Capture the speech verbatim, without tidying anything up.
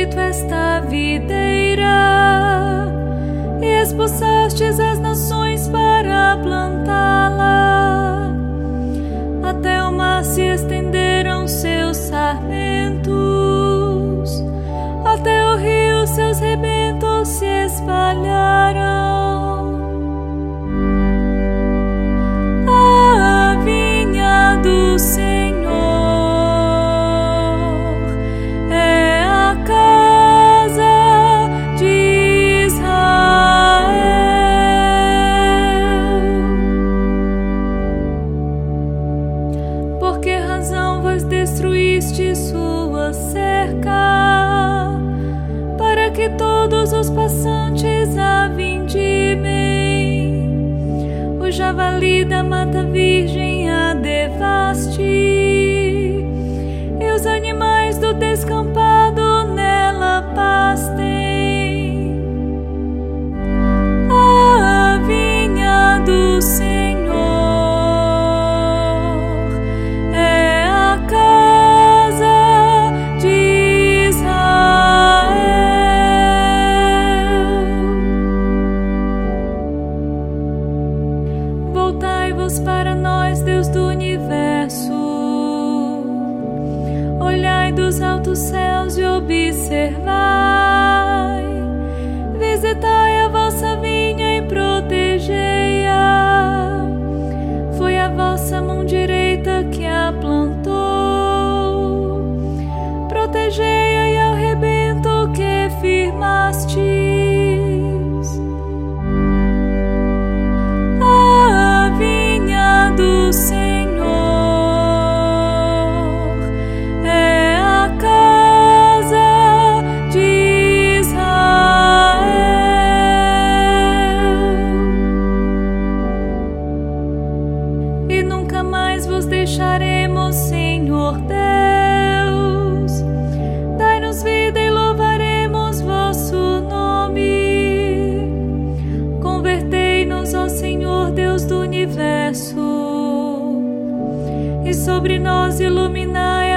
Egito esta videira e expulsastes as nações para plantá-la. Até o mar se estenderam seus sarmentos, até o rio seus rebentos se espalharam. A vinha do Senhor é a casa de Israel. Por que razão vós destruíste sua cerca, para que todos os passantes a vindimem? O javali da mata virgem a devaste, e os animais do descampado nela pastem. A vinha do Senhor é a casa de Israel. Voltai-vos para nós, Deus do universo. Olhai dos altos céus e observai. Visitai a vossa vinha e protegei-a. Foi a vossa mão direita que a plantou. Protegei-a e ao rebento que firmastes. A vinha do Senhor é a casa de Israel. E nunca mais vos deixaremos, Senhor Deus. Dai-nos vida e louvaremos vosso nome. Convertei-nos, ó Senhor Deus do universo, e sobre nós iluminai